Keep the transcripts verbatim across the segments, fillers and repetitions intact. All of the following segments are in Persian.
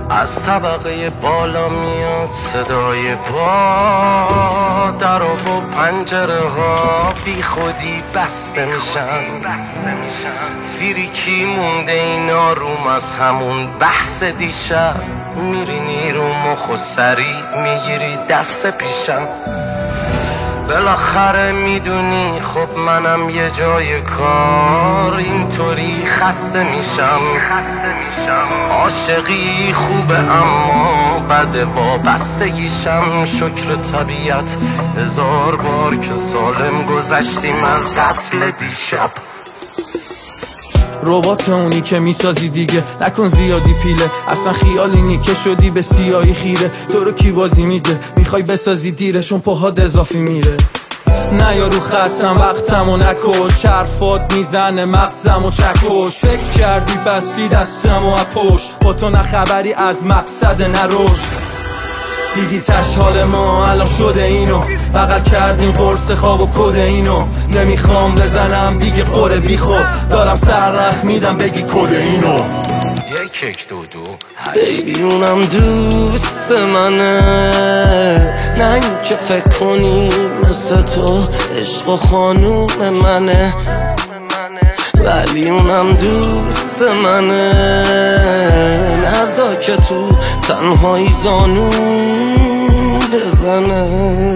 از طبقه بالا میاد صدای پا، در و پنجره ها بی خودی بسته میشن. فریکی مونده این آروم از همون بحث دیشب. میرینی رو مخ و سری میگیری دست پیشم. بالاخره میدونی خب منم یه جای کار اینطوری خسته میشم. عاشقی خوبه اما بده وابستگیشم. شکر طبیعت هزار بار که سالم گذشتیم از قتل دیشب. ربات اونی که میسازی دیگه نکن زیادی پیله. اصلا خیالی نی که شدی به سیاهی خیره. تو رو کی بازی میده میخوای بسازی دیره چون پاهات اضافی میره. نه یارو خطم وقتم و نکش. حرفات میزنه مغزم و چکش. فکر کردی بستی دستم و اپوش. با تو نه خبری از مقصد نروش. دیدی تش حال ما الان شده اینو. بغل کردیم قرص خواب و کد اینو. نمیخوام بزنم دیگه قره بی خوب. دارم سر رخ میدم بگی کد اینو. یک یک دو دو بیبی اونم دوست منه. نه این که فکر کنی مثل تو عشق و خانوم منه. ولی اونم دوست منه. نزا که تو تنهایی زانو بزنه.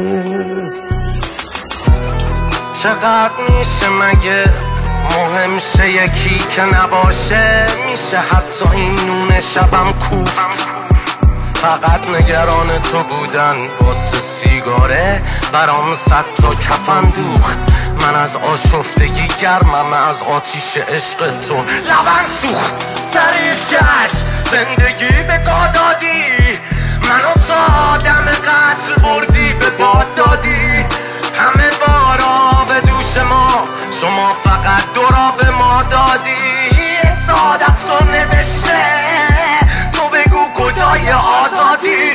چقدر میشه مگه مهم شه یکی که نباشه. میشه حتی این نون شبم کوفت. فقط نگران تو بودن واسه سیگاره برام صد تا کفن دوخت. من از آشفتگی گرمم از آتیش عشق تو. لبن سوخت سر جشن زندگی به دادی. منو سادم قتل بردی به باد دادی. همه بارا به دوش ما شما فقط دورا به ما دادی. ساده تو نوشته تو بگو کجای آزادی.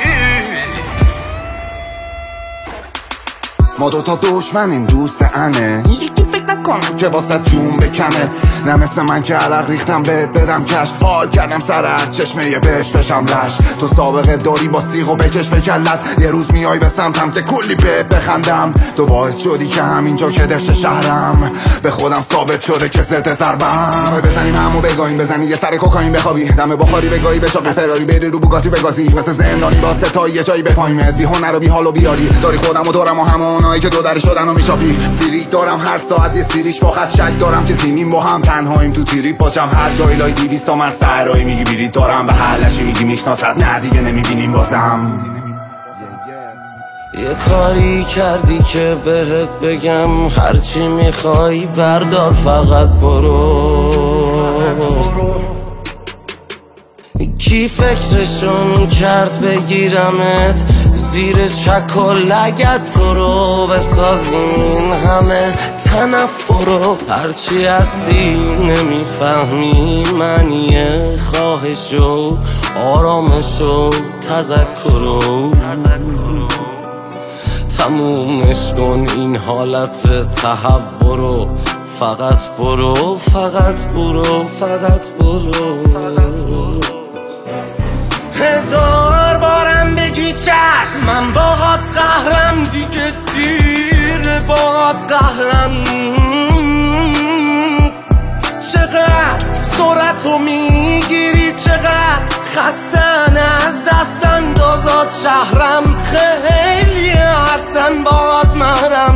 ما دوتا دشمنیم دوست انه. یکی فکر نکنم که واسه جون بکنه. نه مثل من که عرق ریختم بهت بدم کش. حال کردم سر هر چشمه یه بهش بشم لش. تو سابقه داری با سیغ و بکش به کلت. یه روز میای به سمتم که کلی بهت بخندم. تو باعث شدی که همینجا که دشت شهرم به خودم ثابت شده که ضد ضربم. بزنیم همو بگاهیم بزنی یه سر کوکائین بخوابی. دم بخاری بگاهی به چاق فراری بری رو بوگاتی بگازی. مثل زندانی با ستایی یه جایی بپایمت. بی هنر و بی حال و بیاری داری خودم و دورم و همونایی که دو در شدن و میشاپی. فیلیک دارم هر ساعت یه سیریش با خط شک دارم که تیمیم با هم تنهاییم تو تیری باجم. هر جایی لای دیویست تا من سرایی میگی بیرید دارم. به حلشی میگی میشناست نه دیگه نمیبینیم بازم. یه کاری کردی که بهت بگم هرچی میخوای بردار فقط برو. کی فکرشون کرد بگیرمت زیر چک و لگت تو رو بسازین همه تنفرو. هرچی هستی نمیفهمی معنی خواهش و آرامش و تذکرو. تمومش کن این حالت تحورو. فقط برو فقط برو فقط برو. هزار بارم بگی چشم من باهات قهرم دیگه دیر باهات قهرم. چقدر سرعتو میگیری چقدر خستن از دست اندازات شهرم. خیلی هستن باهات محرم.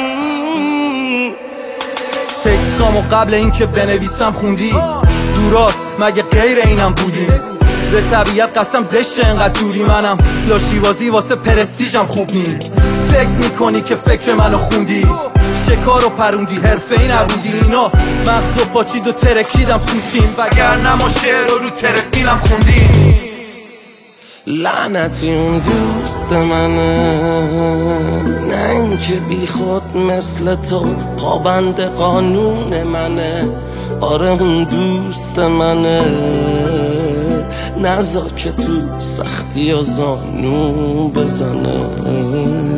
تکسامو قبل اینکه بنویسم خوندی. دوراست مگه غیر اینم بودی. به طبیعت قسم زشته انقدر دوری. منم لاشیوازی واسه پرستیژم خوب نی. فکر میکنی که فکر منو خوندی. شکار و پروندی حرفه ای نبودی. اینا مغز و پاچید و ترکیدم سوچیم. وگرنه ما شعر رو رو ترکیلم خوندی. لعنتی اون دوست منه. نه اینکه بی خود مثل تو پابند قانون منه. آره اون دوست منه. نزا که تو سختی و زانو بزنه.